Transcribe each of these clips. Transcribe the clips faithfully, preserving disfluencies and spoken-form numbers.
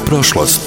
prošlost.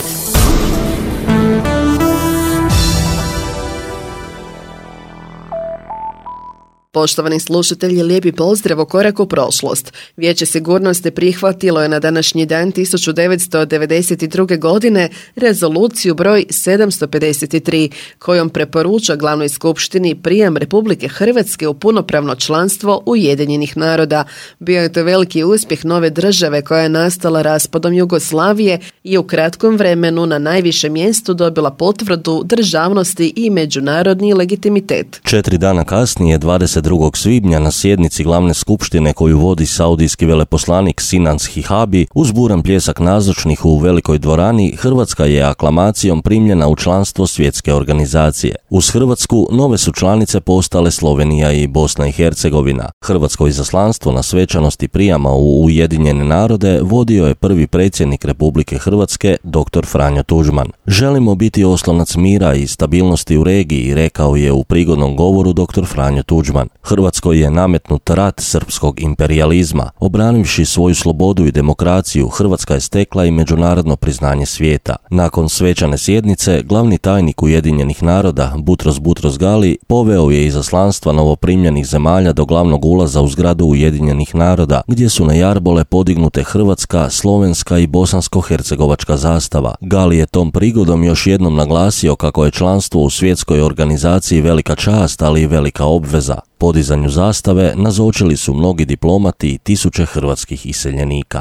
Poštovani slušatelji, lijepi pozdrav u korak u prošlost. Vijeće sigurnosti prihvatilo je na današnji dan tisuću devetsto devedeset druge. godine rezoluciju broj sedamsto pedeset tri, kojom preporuča glavnoj skupštini prijam Republike Hrvatske u punopravno članstvo Ujedinjenih naroda. Bio je to veliki uspjeh nove države koja je nastala raspadom Jugoslavije i u kratkom vremenu na najvišem mjestu dobila potvrdu državnosti i međunarodni legitimitet. Četiri dana kasnije, dvadeset drugog svibnja, na sjednici glavne skupštine koju vodi saudijski veleposlanik Sinan Hihabi, uz buran pljesak nazočnih u velikoj dvorani, Hrvatska je aklamacijom primljena u članstvo svjetske organizacije. Uz Hrvatsku nove su članice postale Slovenija i Bosna i Hercegovina. Hrvatsko izaslanstvo na svečanosti prijama u Ujedinjene narode vodio je prvi predsjednik Republike Hrvatske, doktor Franjo Tuđman. Želimo biti oslonac mira i stabilnosti u regiji, rekao je u prigodnom govoru doktor Franjo Tuđman. Hrvatskoj je nametnut rat srpskog imperijalizma. Obranivši svoju slobodu i demokraciju, Hrvatska je stekla i međunarodno priznanje svijeta. Nakon svečane sjednice, glavni tajnik Ujedinjenih naroda, Butros Butros Gali, poveo je izaslanstva novoprimljenih zemalja do glavnog ulaza u zgradu Ujedinjenih naroda, gdje su na jarbole podignute hrvatska, slovenska i bosansko-hercegovačka zastava. Gali je tom prigodom još jednom naglasio kako je članstvo u svjetskoj organizaciji velika čast, ali i velika obveza. Podizanju zastave nazočili su mnogi diplomati i tisuće hrvatskih iseljenika.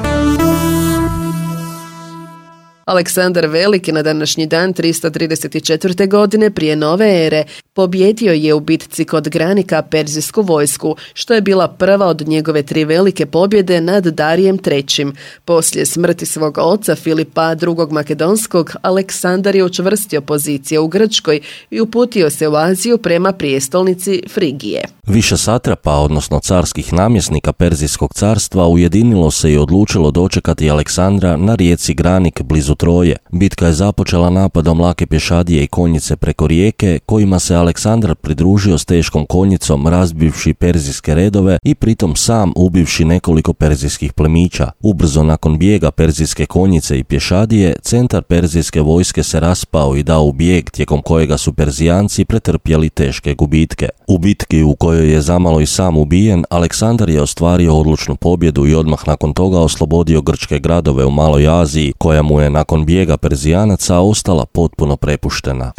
Aleksandar Veliki na današnji dan tristo trideset četvrte. godine prije nove ere pobjedio je u bitci kod Granika perzijsku vojsku, što je bila prva od njegove tri velike pobjede nad Darijem trećim. Poslije smrti svog oca Filipa drugog. Makedonskog, Aleksandar je učvrstio pozicije u Grčkoj i uputio se u Aziju prema prijestolnici Frigije. Više satrapa, odnosno carskih namjesnika Perzijskog carstva, ujedinilo se i odlučilo dočekati Aleksandra na rijeci Granik blizu Troje. Bitka je započela napadom lake pješadije i konjice preko rijeke, kojima se Aleksandar pridružio s teškom konjicom, razbivši perzijske redove i pritom sam ubivši nekoliko perzijskih plemića. Ubrzo nakon bijega perzijske konjice i pješadije, centar perzijske vojske se raspao i dao u bijeg, tijekom kojega su Perzijanci pretrpjeli teške gubitke. U bitki, u kojoj je zamalo i sam ubijen, Aleksandar je ostvario odlučnu pobjedu i odmah nakon toga oslobodio grčke gradove u Maloj Aziji, koja mu je nakon bijega Perzijanaca ostala potpuno prepuštena.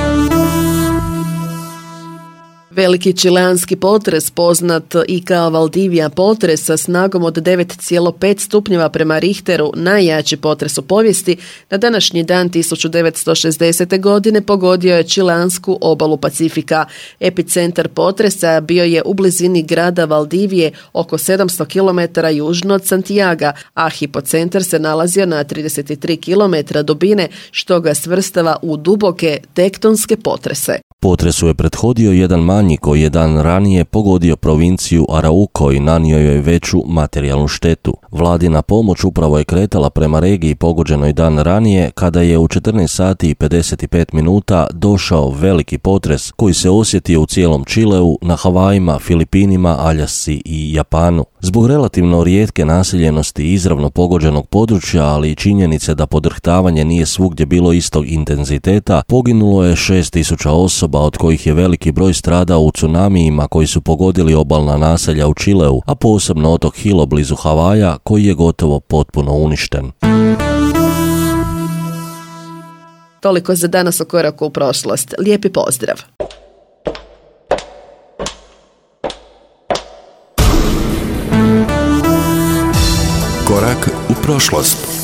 Veliki čileanski potres, poznat i kao Valdivija potres sa snagom od devet zarez pet stupnjeva prema Richteru, najjači potres u povijesti, na današnji dan tisuću devetsto šezdesete. godine pogodio je čileansku obalu Pacifika. Epicentar potresa bio je u blizini grada Valdivije, oko sedamsto kilometara južno od Santiaga, a hipocentar se nalazio na trideset tri kilometra dubine, što ga svrstava u duboke tektonske potrese. Potresu je prethodio jedan manji koji je dan ranije pogodio provinciju Arauco i nanio joj veću materijalnu štetu. Vladina pomoć upravo je kretala prema regiji pogođenoj dan ranije, kada je u četrnaest sati i pedeset pet minuta došao veliki potres koji se osjetio u cijelom Čileu, na Havajima, Filipinima, Aljasci i Japanu. Zbog relativno rijetke naseljenosti izravno pogođenog područja, ali i činjenice da podrhtavanje nije svugdje bilo istog intenziteta, poginulo je šest tisuća osoba, od kojih je veliki broj stradao u tsunamijima koji su pogodili obalna naselja u Čileu, a posebno otok Hilo blizu Havaja, koji je gotovo potpuno uništen. Toliko za danas u koraku u prošlost. Lijepi pozdrav! Korak u prošlost.